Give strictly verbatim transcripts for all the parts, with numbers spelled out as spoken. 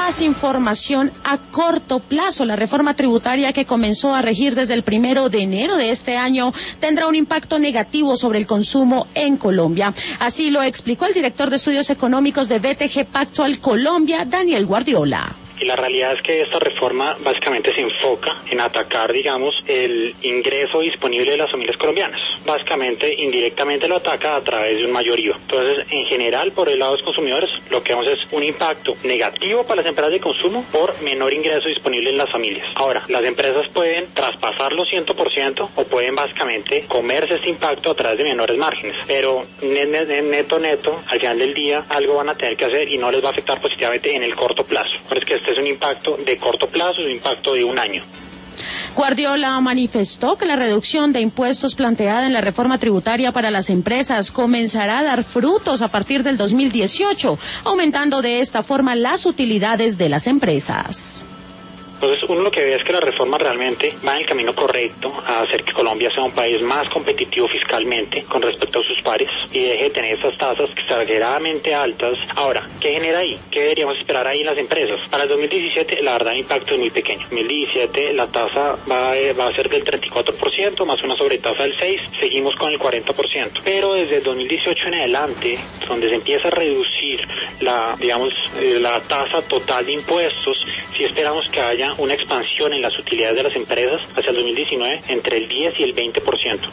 Más información a corto plazo. La reforma tributaria que comenzó a regir desde el primero de enero de este año tendrá un impacto negativo sobre el consumo en Colombia. Así lo explicó el director de estudios económicos de B T G Pactual Colombia, Daniel Guardiola. Y la realidad es que esta reforma básicamente se enfoca en atacar, digamos, el ingreso disponible de las familias colombianas. Básicamente, indirectamente lo ataca a través de un mayor I V A. Entonces, en general, por el lado de los consumidores, lo que vemos es un impacto negativo para las empresas de consumo por menor ingreso disponible en las familias. Ahora, las empresas pueden traspasarlo cien por ciento o pueden básicamente comerse este impacto a través de menores márgenes. Pero neto, neto, al final del día, algo van a tener que hacer y no les va a afectar positivamente en el corto plazo. Pero es que este es un impacto de corto plazo, un impacto de un año. Guardiola manifestó que la reducción de impuestos planteada en la reforma tributaria para las empresas comenzará a dar frutos a partir del dos mil dieciocho, aumentando de esta forma las utilidades de las empresas. Entonces, uno lo que ve es que la reforma realmente va en el camino correcto a hacer que Colombia sea un país más competitivo fiscalmente con respecto a sus pares y deje de tener estas tasas exageradamente altas. Ahora, ¿qué genera ahí? ¿Qué deberíamos esperar ahí en las empresas? Para el dos mil diecisiete, la verdad, el impacto es muy pequeño. En dos mil diecisiete, la tasa va, va a ser del treinta y cuatro por ciento, más una sobretasa del seis por ciento, seguimos con el cuarenta por ciento. Pero desde el dos mil dieciocho en adelante, donde se empieza a reducir la, digamos, la tasa total de impuestos, sí esperamos que haya una expansión en las utilidades de las empresas hacia el dos mil diecinueve entre el diez y el veinte por ciento.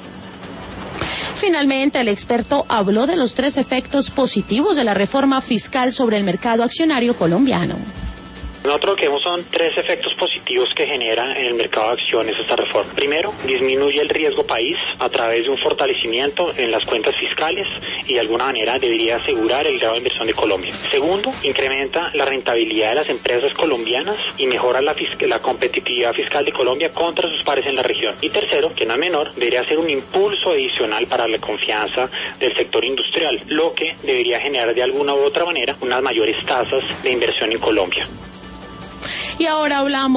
Finalmente, el experto habló de los tres efectos positivos de la reforma fiscal sobre el mercado accionario colombiano. Nosotros lo que vemos son tres efectos positivos que genera en el mercado de acciones esta reforma. Primero, disminuye el riesgo país a través de un fortalecimiento en las cuentas fiscales y de alguna manera debería asegurar el grado de inversión de Colombia. Segundo, incrementa la rentabilidad de las empresas colombianas y mejora la, la competitividad fiscal de Colombia contra sus pares en la región. Y tercero, que no es menor, debería ser un impulso adicional para la confianza del sector industrial, lo que debería generar de alguna u otra manera unas mayores tasas de inversión en Colombia. Y ahora hablamos